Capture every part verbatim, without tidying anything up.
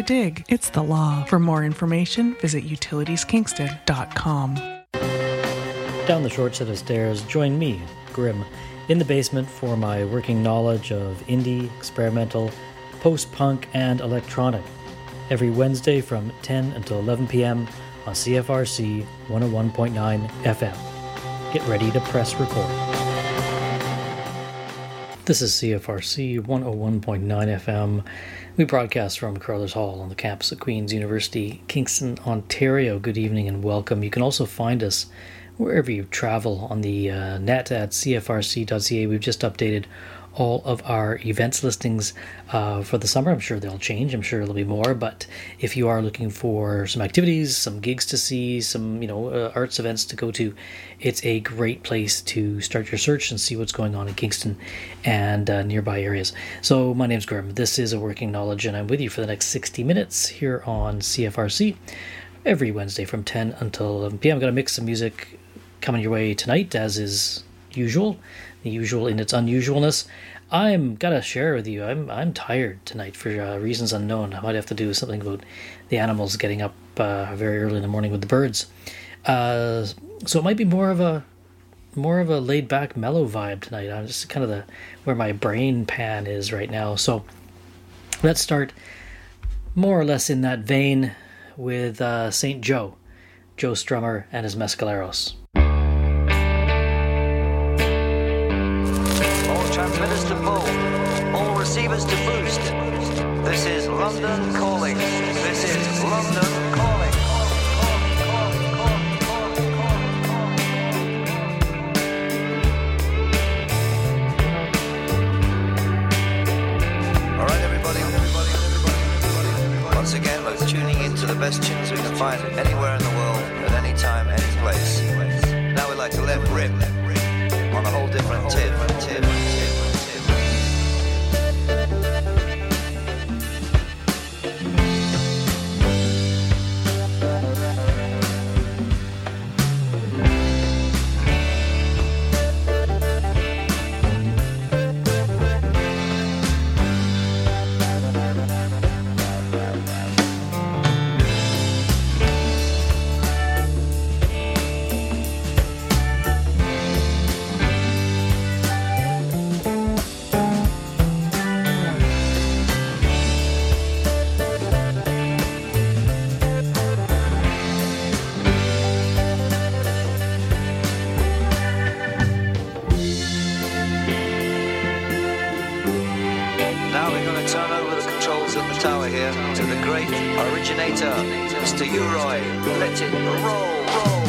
dig, it's the law. For more information, visit utilities kingston dot com. Down the short set of stairs, join me, Grim, in the basement for my working knowledge of indie, experimental, post-punk, and electronic. Every Wednesday from ten until eleven p.m. on C F R C one oh one point nine F M. Get ready to press record. This is C F R C one oh one point nine F M. We broadcast from Carruthers Hall on the campus of Queen's University, Kingston, Ontario. Good evening and welcome. You can also find us wherever you travel on the uh, net at c f r c dot c a. We've just updated all of our events listings uh, for the summer. I'm sure they'll change. I'm sure there'll be more. But if you are looking for some activities, some gigs to see, some you know uh, arts events to go to, it's a great place to start your search and see what's going on in Kingston and uh, nearby areas. So my name's Grim. This is A Working Knowledge, and I'm with you for the next sixty minutes here on C F R C every Wednesday from ten until eleven p.m. I'm going to mix some music coming your way tonight, as is usual. The usual in its unusualness. I'm gotta share with you, I'm I'm tired tonight for uh, reasons unknown. I might have to do something about the animals getting up uh, very early in the morning with the birds. Uh, so it might be more of a more of a laid back, mellow vibe tonight. I'm just kind of the where my brain pan is right now. So let's start more or less in that vein with uh, Saint Joe, Joe Strummer and his Mescaleros. Transmitters to full, all receivers to boost. This is London calling. This is London calling. All right, everybody. Once again, we're tuning into the best tunes we can find anywhere in the world, at any time, any place. Now we'd like to let rip on a whole different tip. tip. Mister Uroy, let it roll, roll.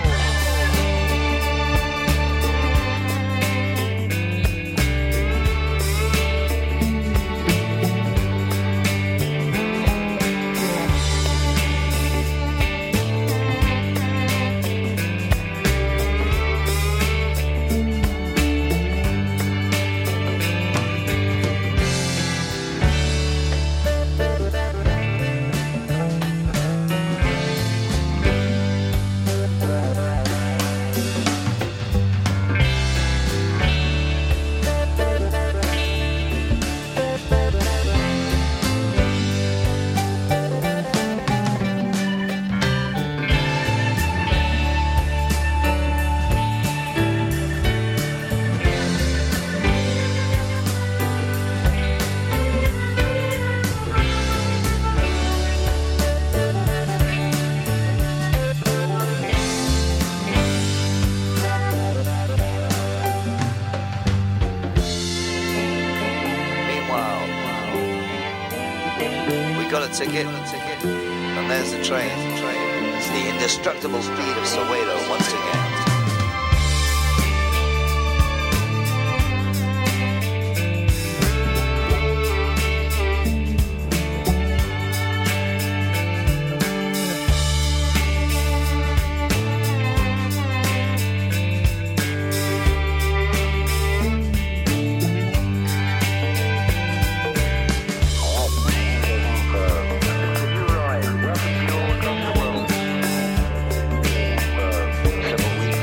Ticket, and there's the train. It's the indestructible speed of Soweto once again. Several weeks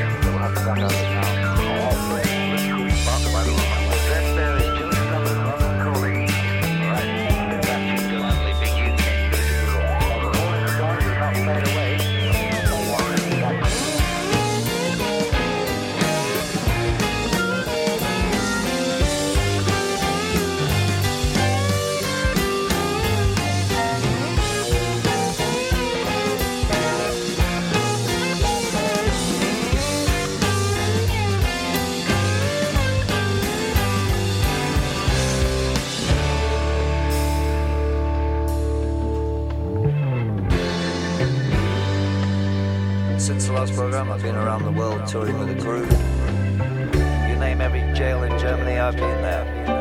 since the last program, I've been around the world touring with a group. You name every jail in Germany, I've been there.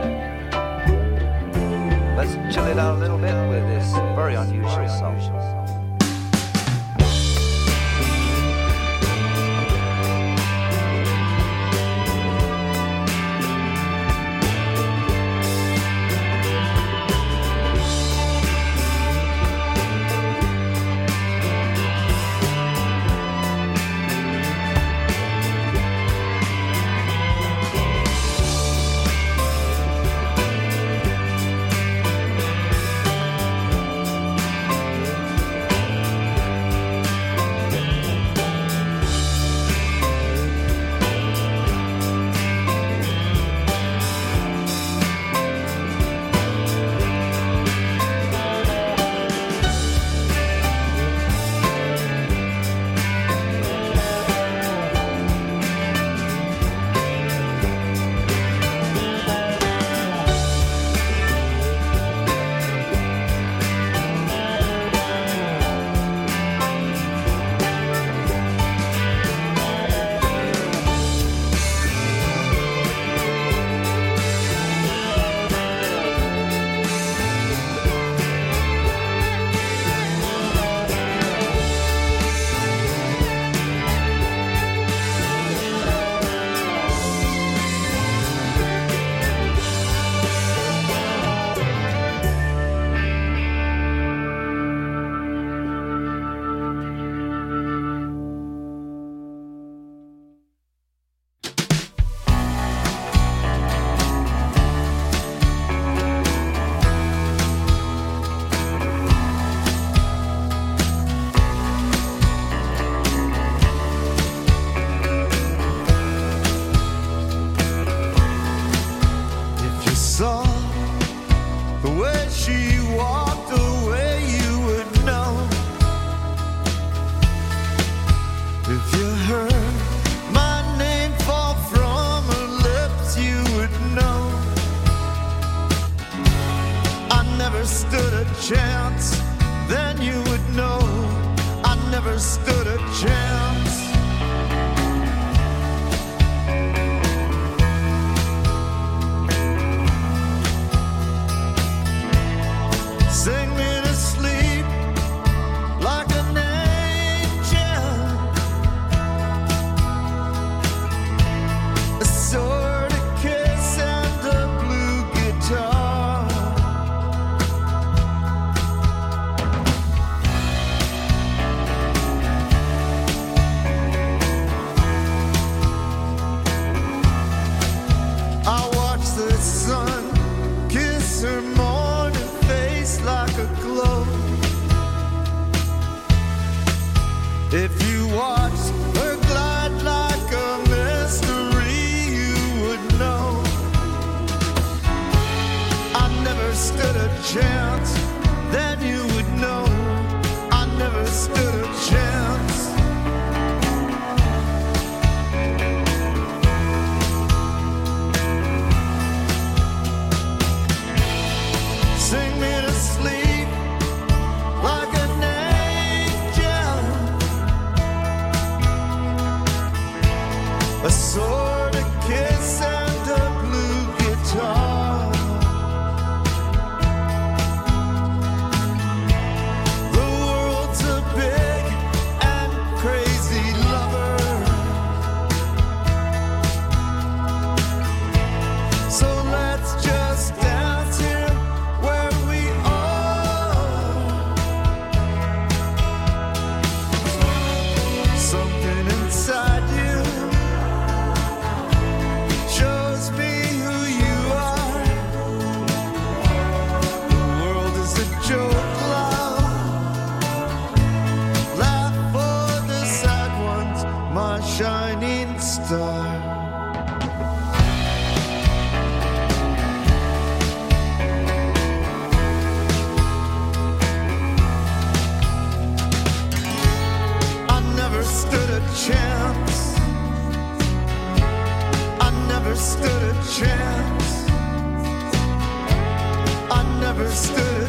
Let's chill it out a little bit with this very unusual song.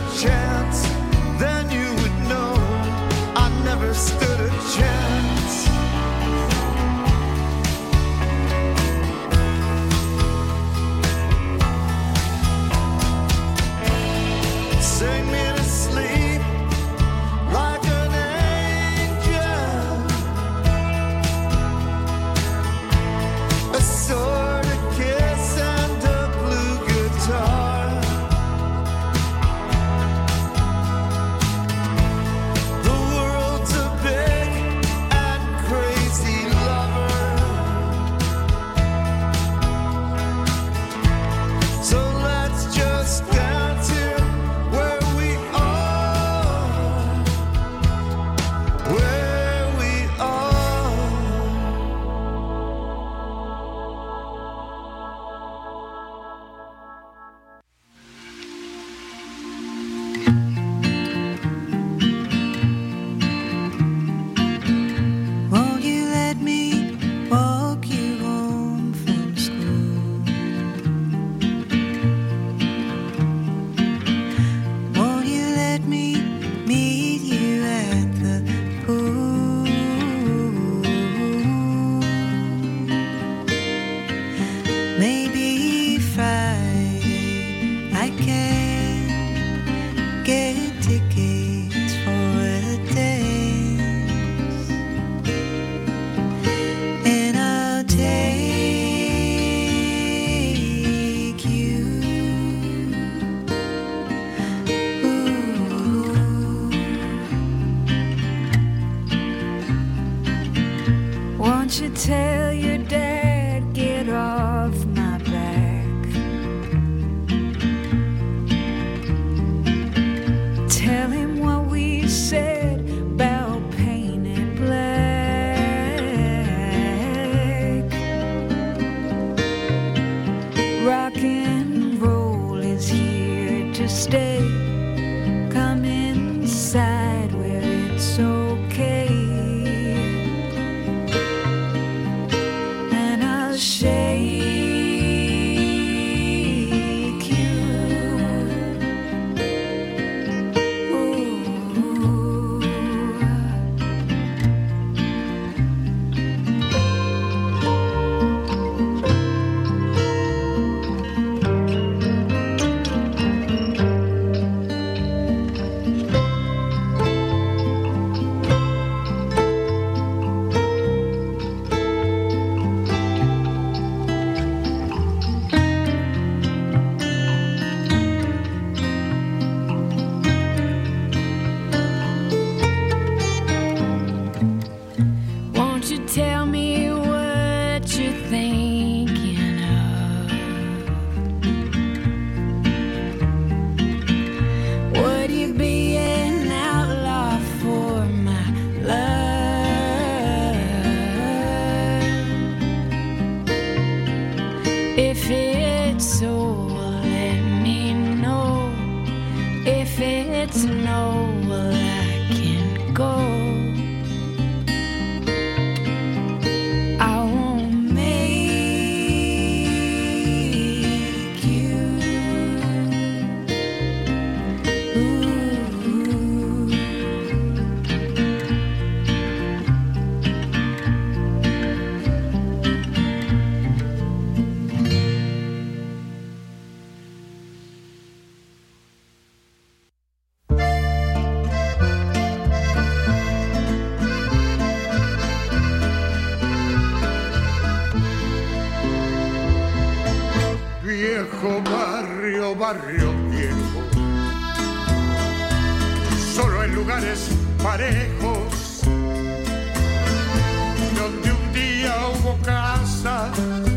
Stood a chance. don't you tell your dad, get off my back. Tell him what we said about painted black. Rock and roll is here to stay. Come inside where it's okay. And I'll shake you. Won't you tell me what you're thinking of? Would you be an outlaw for my love? If it's so, let me know. If it's no, well, I can go. I won't make you. Ooh. Viejo barrio, barrio viejo, solo en lugares parejos, donde un día hubo casa,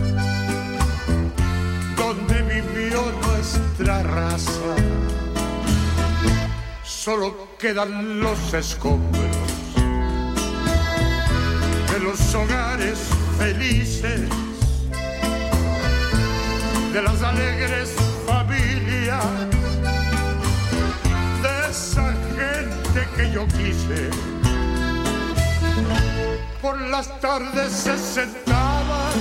donde vivió nuestra raza. Solo quedan los escombros de los hogares felices, de las alegres familias, de esa gente que yo quise. Por las tardes se sentaban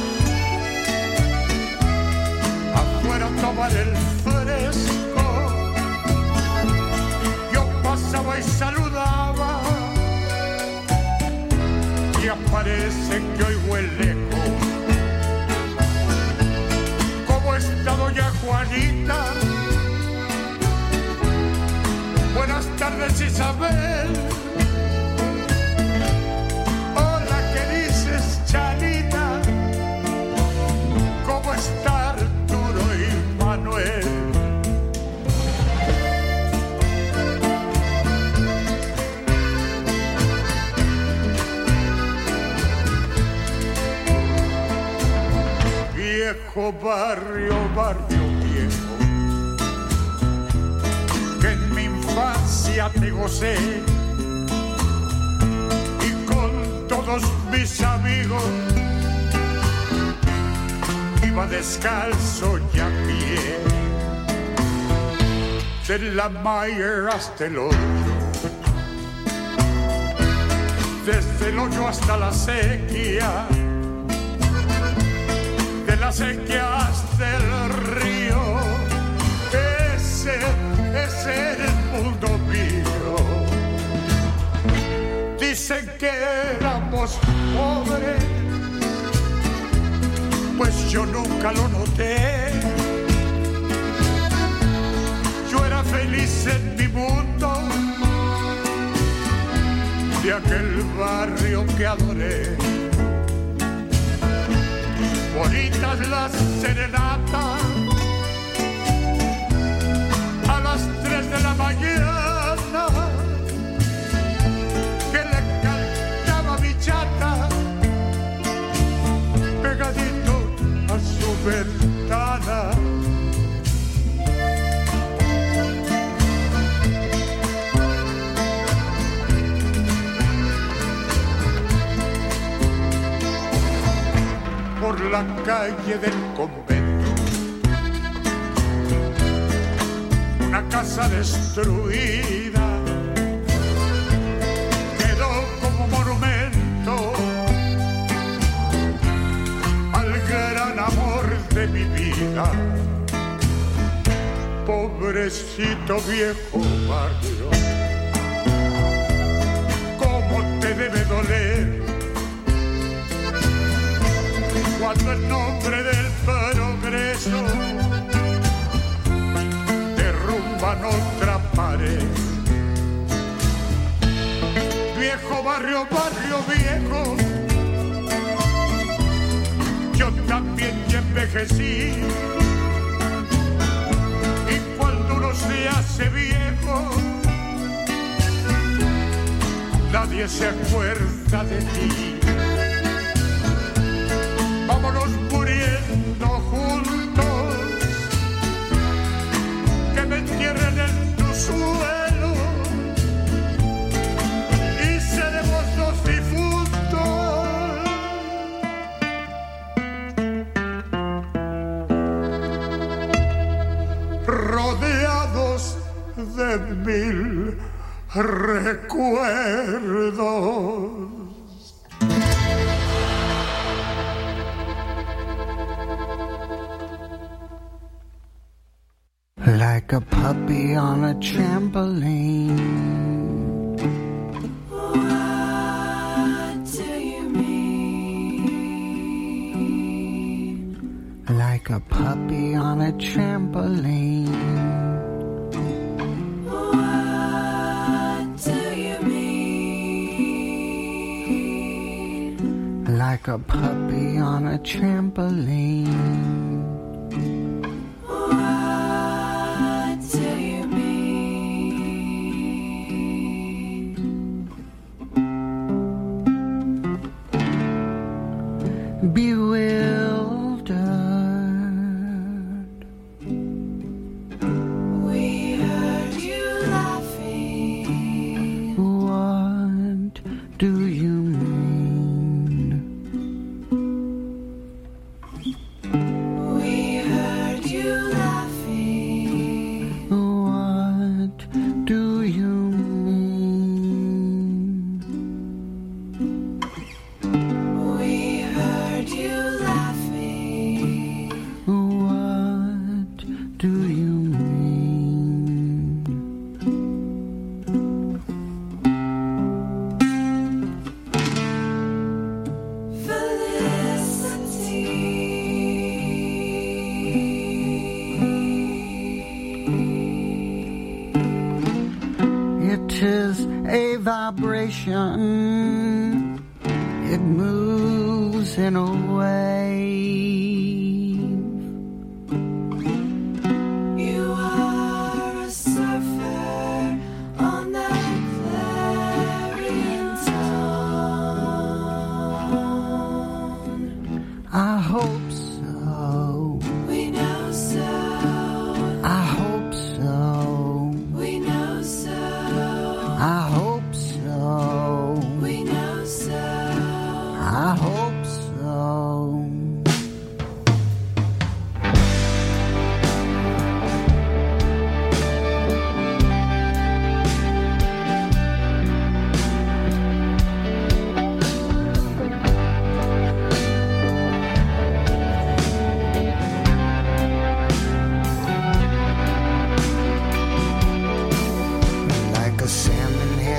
afuera a tomar el fresco. Yo pasaba y saludaba, y aparece que oigo el eco. ¿Cómo está doña Juanita? Buenas tardes, Isabel. Hola, ¿qué dices, Chanita? ¿Cómo está Arturo y Manuel? Viejo barrio, barrio viejo, que en mi infancia te gocé, y con todos mis amigos iba descalzo y a pie, de la Mayer hasta el hoyo, desde el hoyo hasta la sequía, de la sequía hasta el río. Ese es el mundo mío. Dicen que éramos pobres, pues yo nunca lo noté. Yo era feliz en mi mundo, de aquel barrio que adoré. Bonitas las serenatas a las tres de la mañana, que le cantaba mi chata la calle del convento. Una casa destruida quedó como monumento al gran amor de mi vida. Pobrecito viejo barrio, cómo te debe doler cuando en nombre del progreso derrumban otra pared. Viejo barrio, barrio viejo, yo también ya envejecí. Y cuando uno se hace viejo, nadie se acuerda de ti. Vámonos muriendo juntos, que me entierren en tu suelo y seremos dos difuntos. Rodeados de mil recuerdos. Like a puppy on a trampoline. What do you mean? Like a puppy on a trampoline. What do you mean? Like a puppy on a trampoline. Bewildered. We heard you laughing. What do you mean? We heard you laughing. What do you mean? We heard you laughing. What do you mean? It is a vibration. It moves in a wave. You are a surfer on that clarion tone. I hope so. We know so. I hope so. We know so. I hope so. We know so. I hope so. Like a salmon head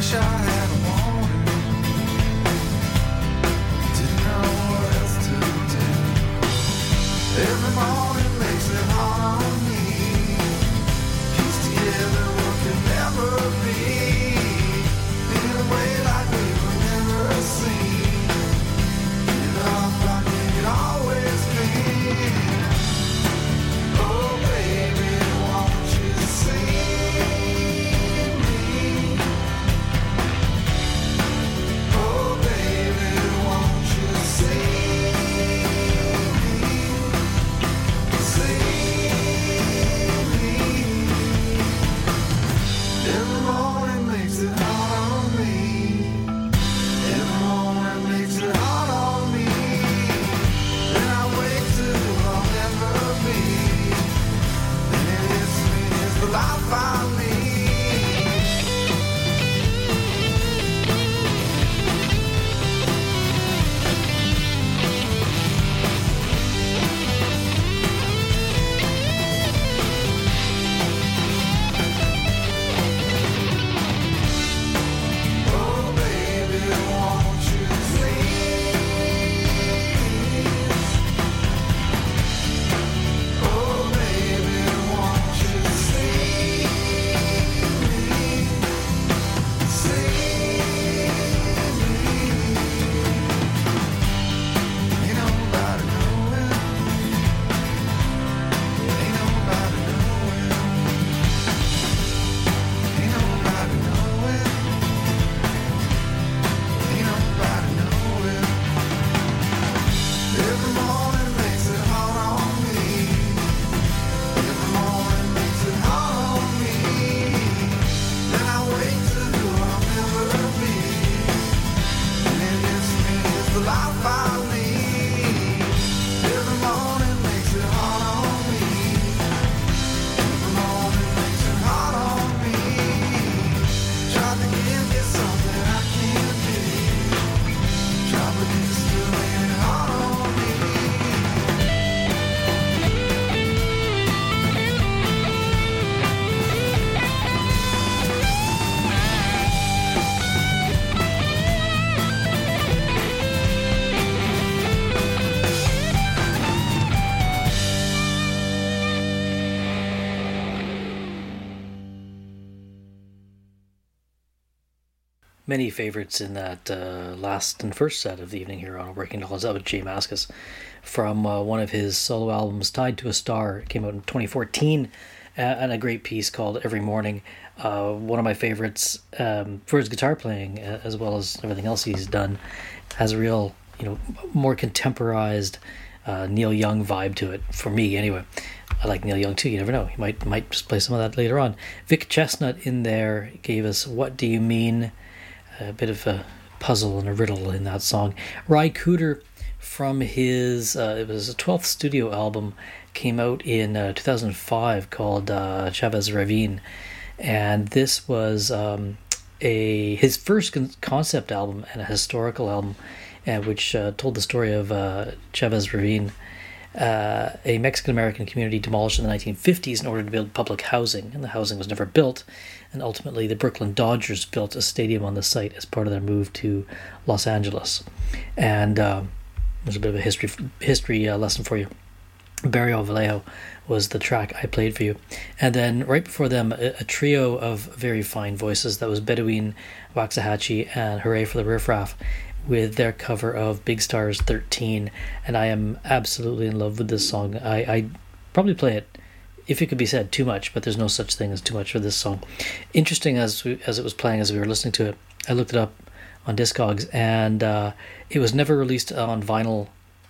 Wish I had a warning. Didn't know what else to do. Every morning makes it hard on me. Piece together what can never be. In a way like we were never seen. Give up like we could always be. Oh baby, won't you see me? Oh baby, won't you see me? See me. Every morning makes it hard on me. Every morning makes it hard on me. Then I wake to who I'll never be. Then it hits me as the life I lead. Oh baby, won't you please? Oh baby, won't you see me? See me. Ain't nobody knowing. Ain't nobody knowing. Ain't nobody knowing. Ain't nobody knowing. Every morning makes it hard on me. Every morning makes it hard on me. Then I wake to who I'll never be. And it hits me as the life I lead. Every morning makes it hard on me. Every morning makes it hard on me. Try to give you something I can't give. Try but it's still laying hard on me. Many favorites in that uh, last and first set of the evening here on Working Dollars. That was Jay Mascis from uh, one of his solo albums, Tied to a Star. It came out in twenty fourteen, uh, and a great piece called Every Morning. Uh, one of my favorites um, for his guitar playing, uh, as well as everything else he's done. Has a real, you know, more contemporized uh, Neil Young vibe to it, for me anyway. I like Neil Young too, you never know. He might might just play some of that later on. Vic Chestnut in there gave us What Do You Mean? A bit of a puzzle and a riddle in that song. Ry Cooder from his, uh, it was a twelfth studio album, came out in uh, two thousand five called uh, Chavez Ravine. And this was um, a his first con- concept album and a historical album, uh, which uh, told the story of uh, Chavez Ravine, uh, a Mexican-American community demolished in the nineteen fifties in order to build public housing. And the housing was never built. And ultimately, the Brooklyn Dodgers built a stadium on the site as part of their move to Los Angeles. And um, there's a bit of a history history uh, lesson for you. Barrio Vallejo was the track I played for you. And then right before them, a, a trio of very fine voices. That was Bedouin, Waxahachie, and Hooray for the Riff Raff with their cover of Big Stars thirteen. And I am absolutely in love with this song. I I probably play it, if it could be said, too much, but there's no such thing as too much for this song. Interesting as we, as it was playing, as we were listening to it, I looked it up on Discogs, and uh, it was never released on vinyl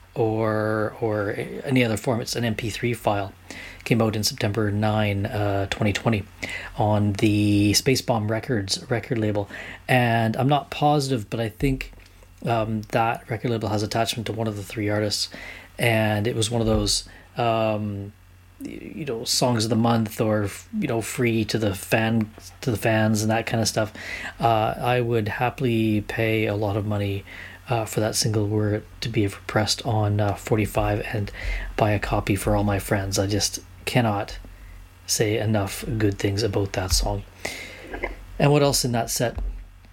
or or any other form. It's an M P three file. It came out in September ninth, uh, twenty twenty on the Space Bomb Records record label, and I'm not positive, but I think um, that record label has attachment to one of the three artists, and it was one of those um, you know, songs of the month, or, you know, free to the fan to the fans and that kind of stuff. uh, I would happily pay a lot of money uh, for that single were it to be pressed on uh, forty-five and buy a copy for all my friends. I just cannot say enough good things about that song. And what else in that set?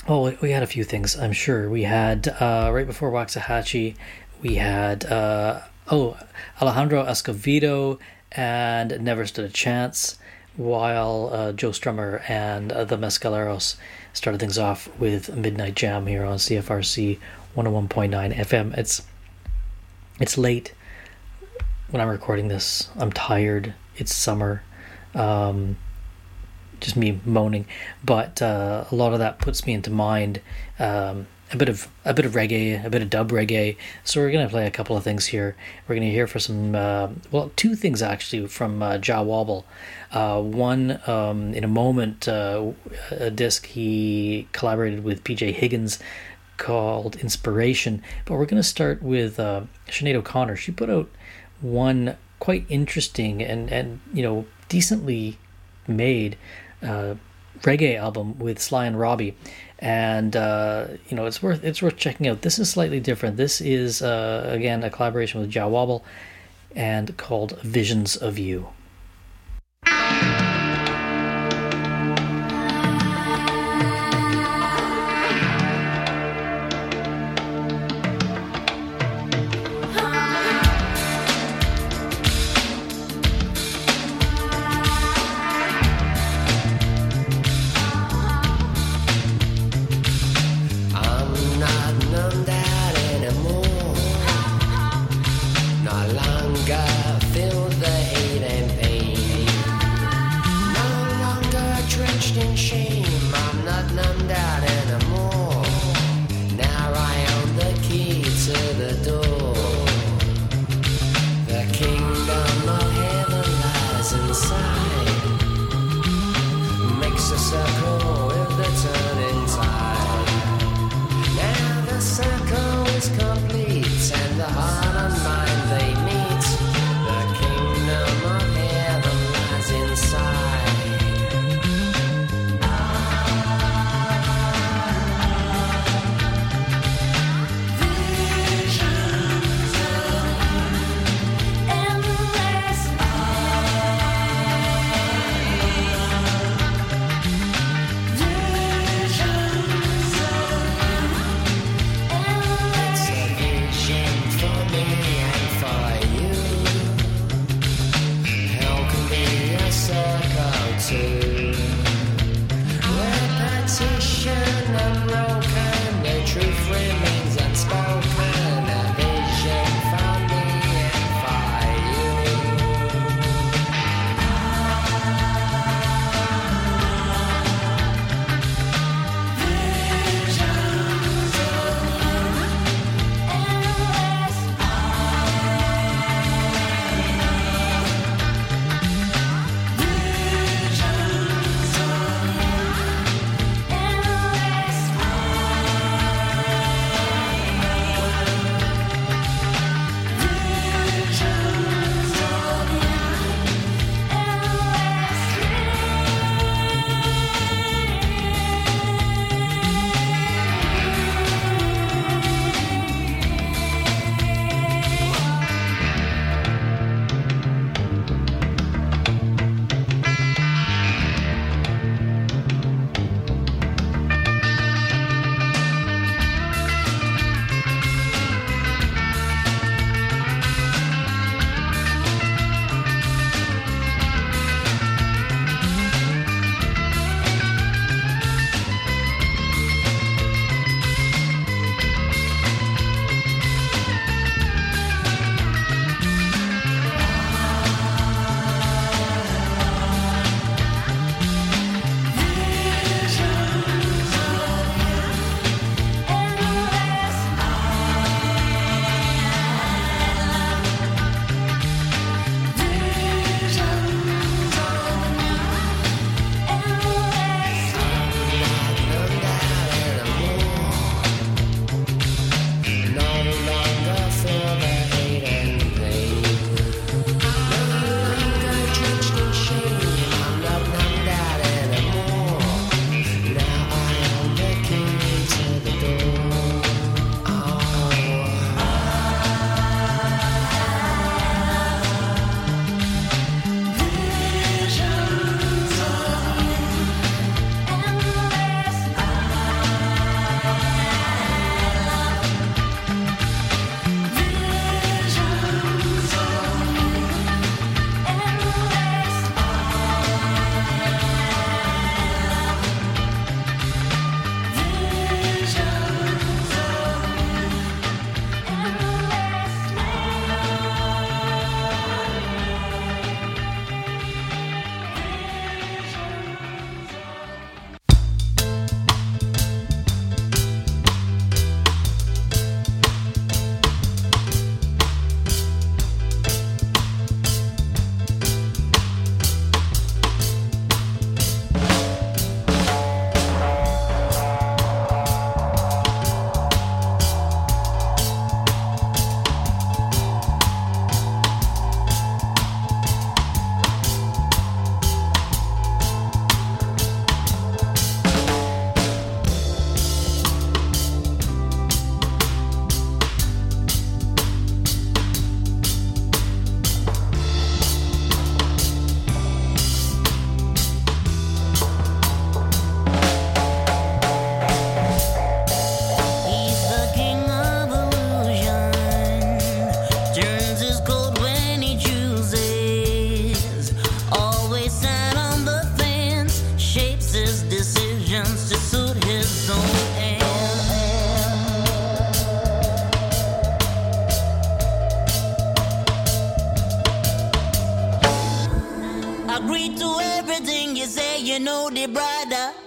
Oh, we had a few things, I'm sure. We had, uh, right before Waxahachie, we had, uh, oh, Alejandro Escovedo and Never Stood a Chance, while uh, Joe Strummer and uh, the Mescaleros started things off with Midnight Jam here on C F R C one oh one point nine F M. It's, it's late when I'm recording this. I'm tired. It's summer. Um... just me moaning, but uh, a lot of that puts me into mind um, a bit of a bit of reggae, a bit of dub reggae. So we're gonna play a couple of things here. We're gonna hear for some, uh, well, two things actually from uh, Jah Wobble. Uh, one, um, in a moment, uh, a disc he collaborated with P J Higgins called Inspiration. But we're gonna start with uh, Sinead O'Connor. She put out one quite interesting and and you know decently made uh, reggae album with Sly and Robbie, and uh, you know it's worth it's worth checking out. This is slightly different. This is uh, again a collaboration with Jah Wobble, and called Visions of You. Feel the hate and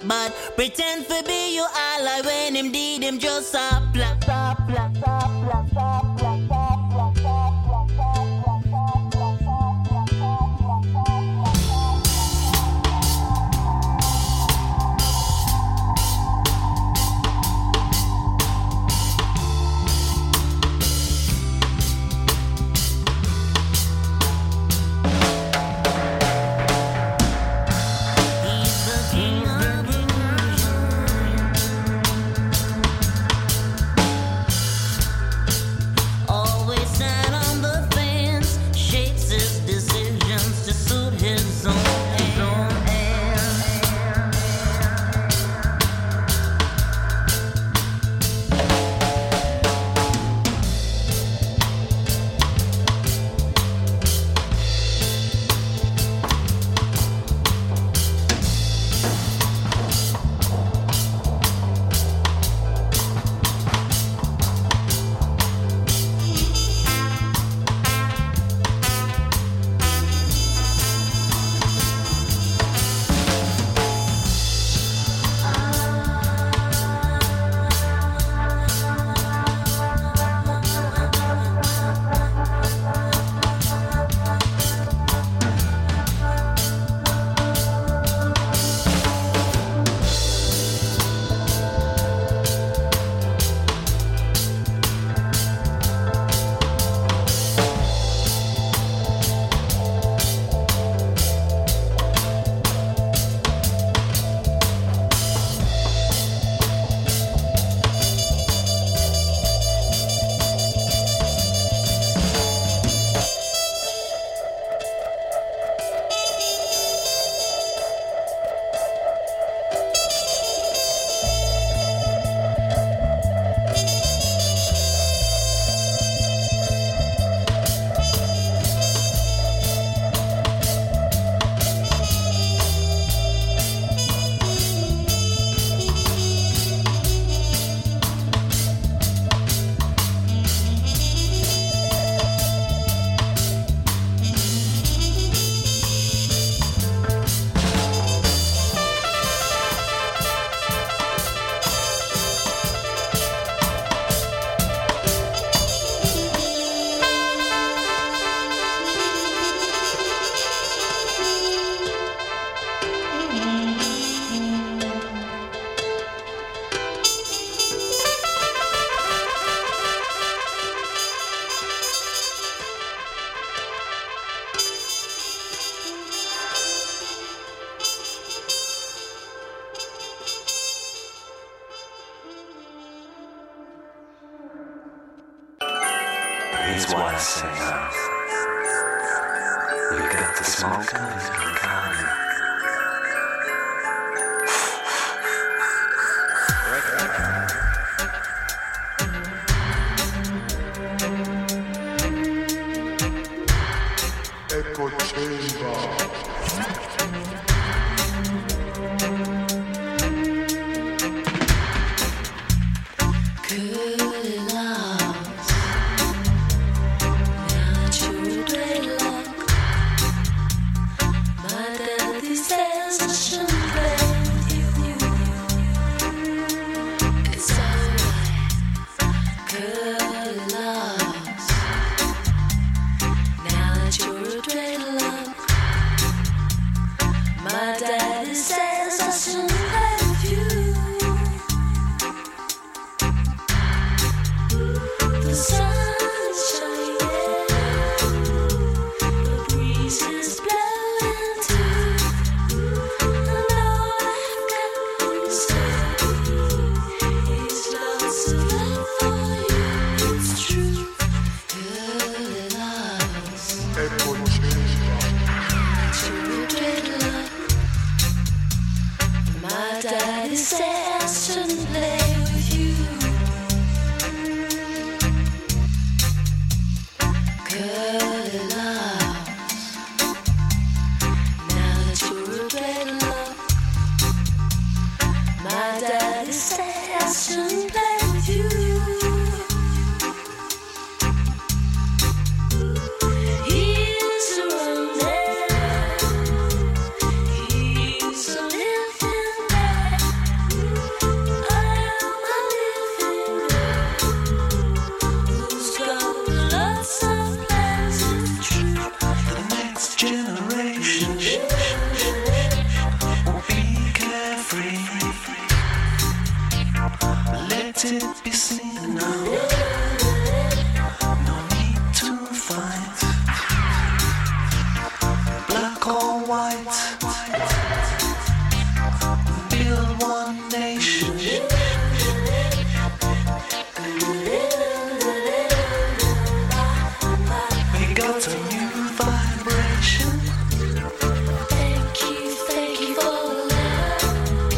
but pretend to be you ally when him did him just a plap. Here's what I say now. You got the smoke on your gun. Echo chamber. He's a living man. let it be seen now. No need to fight, black or white. Build one nation. We got a new vibration. Thank you, thank you for love.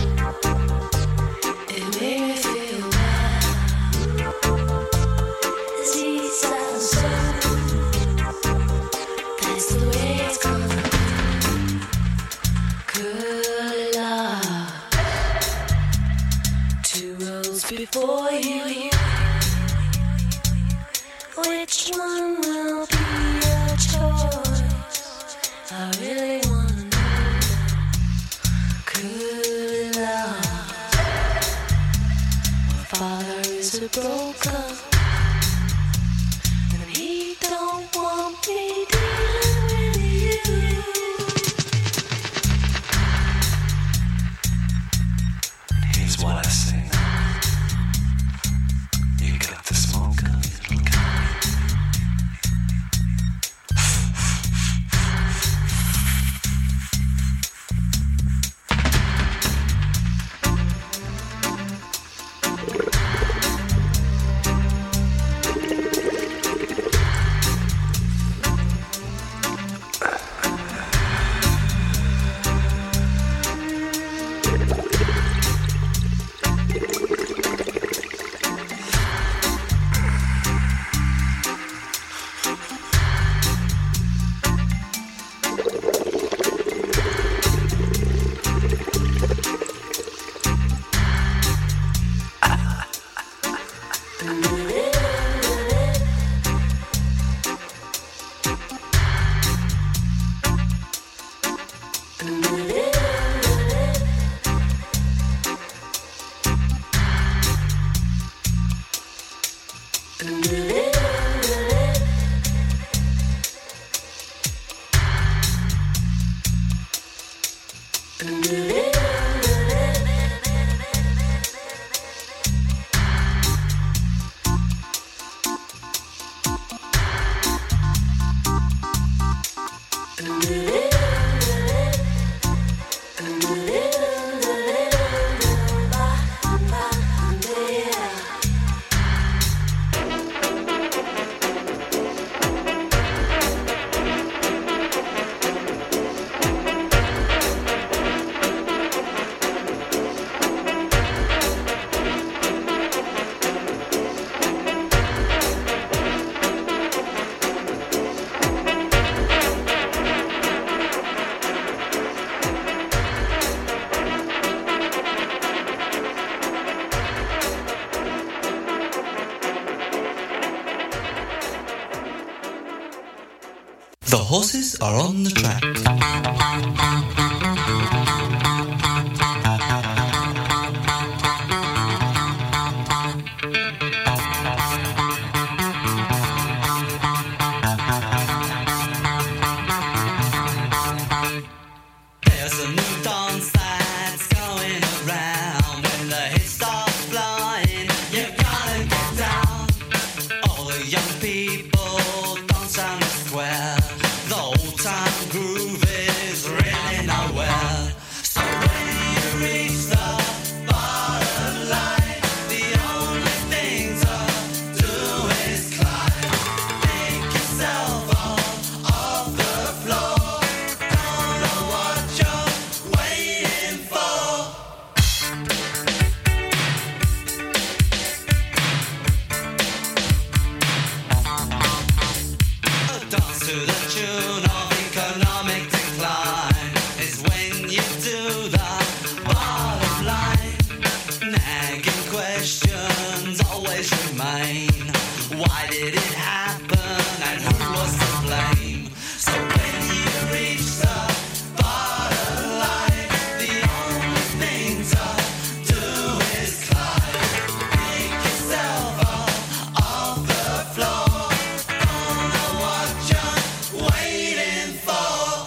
It made me feel well. These are so. That's the way it's gonna be. Good love. Two roads before you. Which one will be your choice? I really wanna know. Good love. My father is a broker, and he don't want me dealing with you. Here's what I say. You got to smoke a little gun. The horses are on the track. There's a new dance that's going around. When the hit starts flying, you gotta get down. All the young people dance on the square. The old time groove is really nowhere. So when you reach the bottom line, the only thing to do is climb. Pick yourself up off the floor. Don't know what you're waiting for. A dance to the tune of economic decline is when you do the bottom line. Nagging questions always remain. Why did it happen and who was to blame? So when you reach the bottom line, the only thing to do is climb. Pick yourself up off the floor. Don't know what you're waiting for.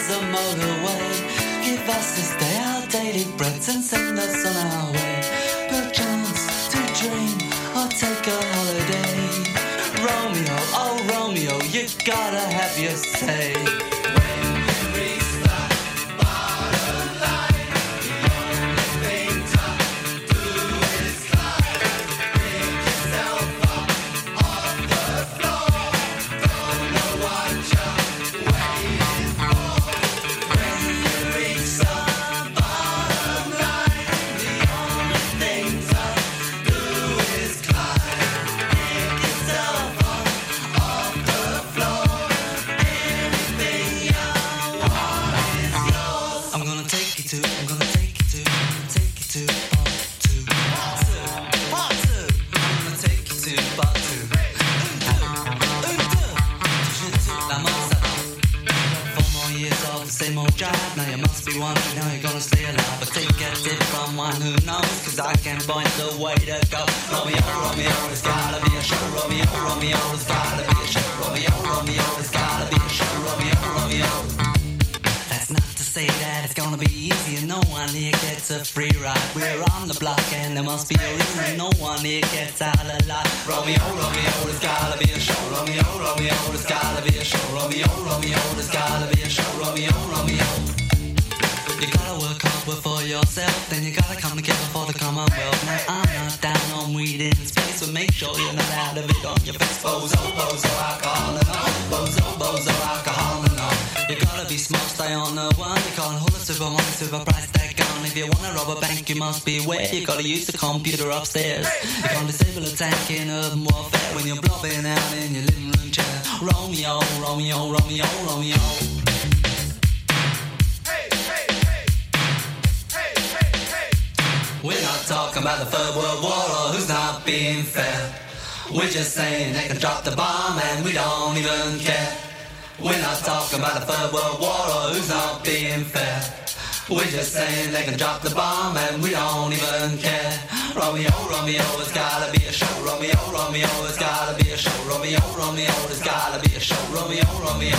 us a motorway. Give us this day our daily breads and send us on our way. Perchance to dream or take a holiday. Romeo, oh Romeo, you gotta have your say. You gotta use the computer upstairs. You can't disable a tank in urban warfare when you're blobbing out in your living room chair. Romeo, Romeo, Romeo, Romeo. Hey, hey, hey. Hey, hey, hey. We're not talking about the Third World War or who's not being fair. We're just saying they can drop the bomb and we don't even care. We're not talking about the Third World War or who's not being fair. We're just saying they can drop the bomb and we don't even care. Romeo, Romeo, it's gotta be a show. Romeo, Romeo, it's gotta be a show. Romeo, Romeo, it's gotta be a show. Romeo, Romeo.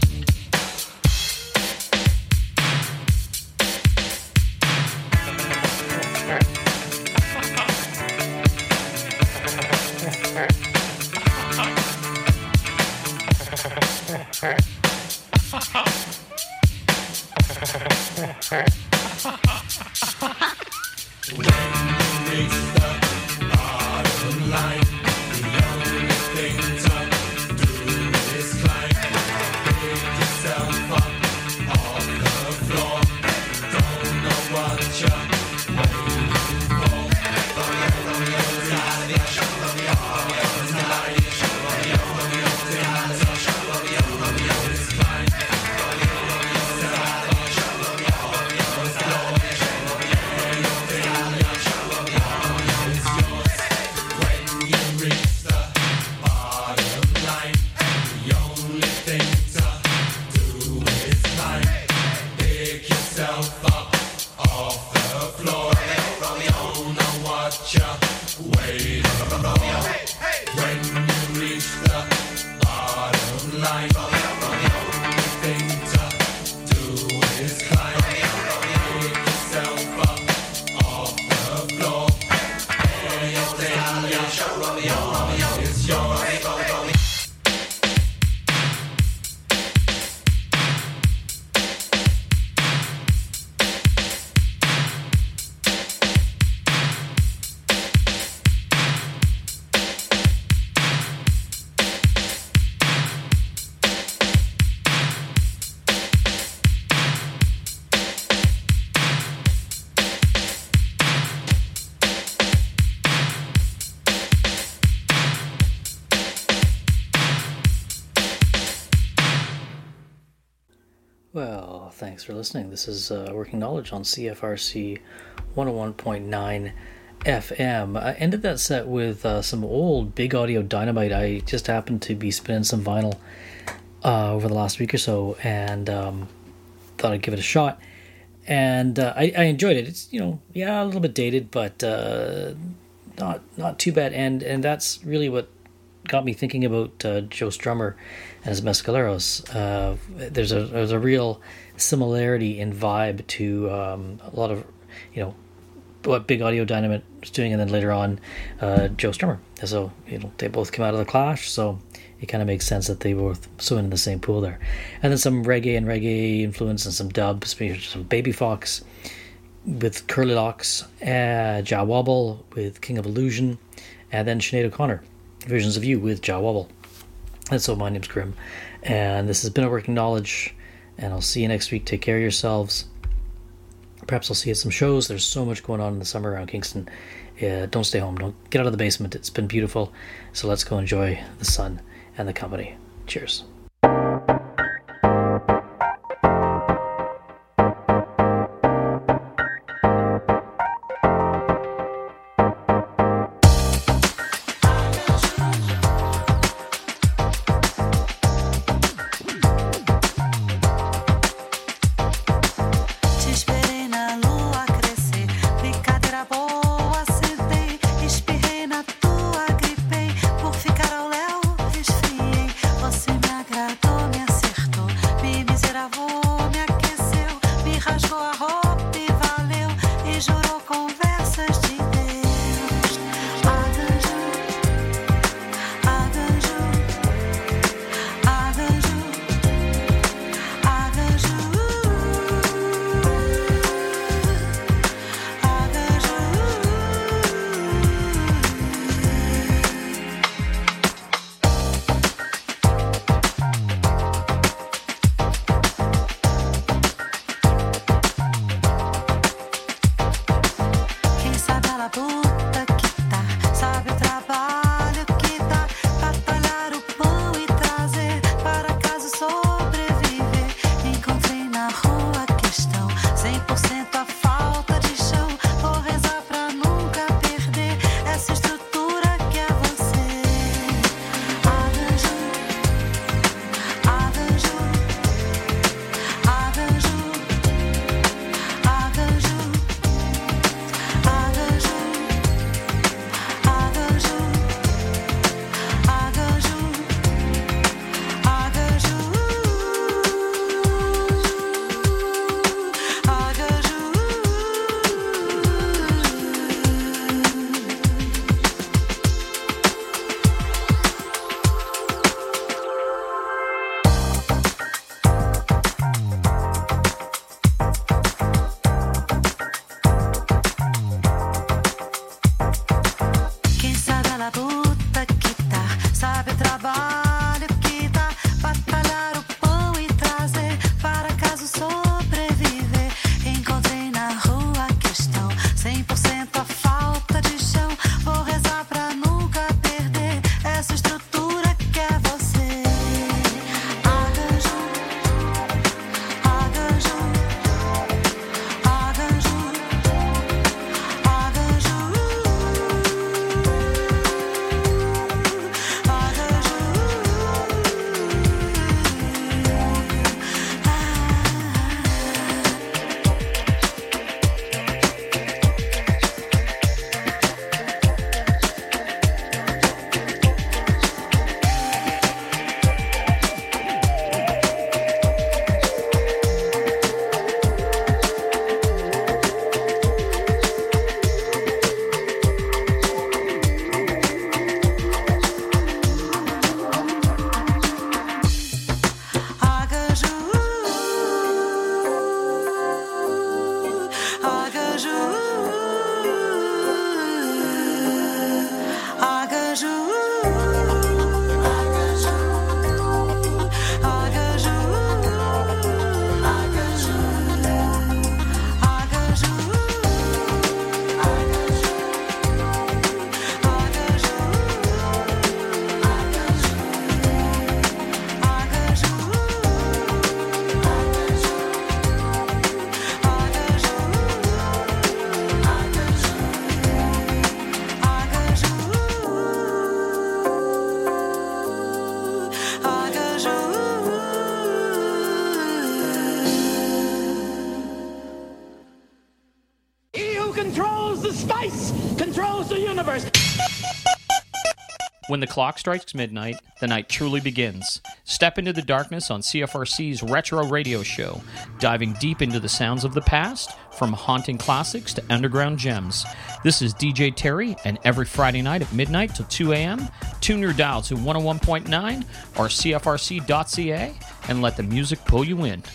Well, thanks for listening. This is uh, Working Knowledge on C F R C one oh one point nine F M. I ended that set with uh, some old Big Audio Dynamite. I just happened to be spinning some vinyl uh, over the last week or so, and um, thought I'd give it a shot. And uh, I, I enjoyed it. It's, you know, yeah, a little bit dated, but uh, not not too bad. And and that's really what got me thinking about uh, Joe Strummer and his Mescaleros. Uh, there's a there's a real similarity in vibe to um, a lot of, you know, what Big Audio Dynamite was doing, and then later on uh, Joe Strummer. So, you know, they both came out of the Clash, so it kind of makes sense that they were swimming in the same pool there. And then some reggae and reggae influence and some dubs, some Baby Fox with Curly Locks, uh, Jah Wobble with King of Illusion, and then Sinead O'Connor, Visions of You with Jah Wobble. And so my name's Grim, and this has been A Working Knowledge, and I'll see you next week. Take care of yourselves. Perhaps I'll see you at some shows. There's so much going on in the summer around Kingston. Uh, don't stay home. Don't get out of the basement. It's been beautiful. So let's go enjoy the sun and the company. Cheers. controls the spice, controls the universe. When the clock strikes midnight, the night truly begins. Step into the darkness on C F R C's Retro Radio Show, diving deep into the sounds of the past, from haunting classics to underground gems. This is D J Terry, and every Friday night at midnight till two a.m., tune your dial to one oh one point nine or C F R C dot C A and let the music pull you in.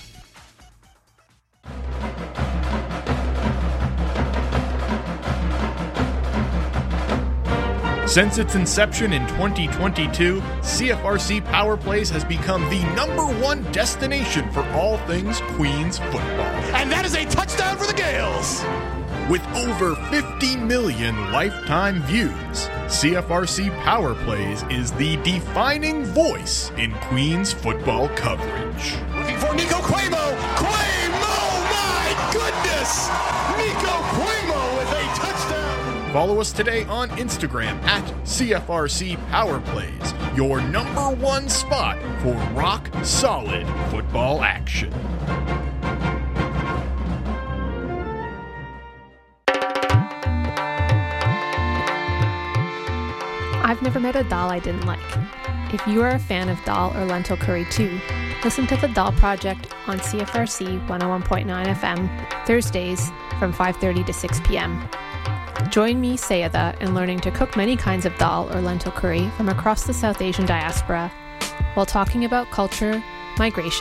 Since its inception in twenty twenty-two, C F R C Power Plays has become the number one destination for all things Queens football. And that is a touchdown for the Gales! With over fifty million lifetime views, C F R C Power Plays is the defining voice in Queens football coverage. Looking for Nico Cuomo! Cuomo! My goodness! Nico Cuomo with a touchdown! Follow us today on Instagram at C F R C Power Plays, your number one spot for rock solid football action. I've never met a dal I didn't like. If you are a fan of dal or lentil curry too, listen to the Dal Project on C F R C one oh one point nine F M Thursdays from five thirty to six p.m. Join me, Sayada, in learning to cook many kinds of dal or lentil curry from across the South Asian diaspora while talking about culture, migration,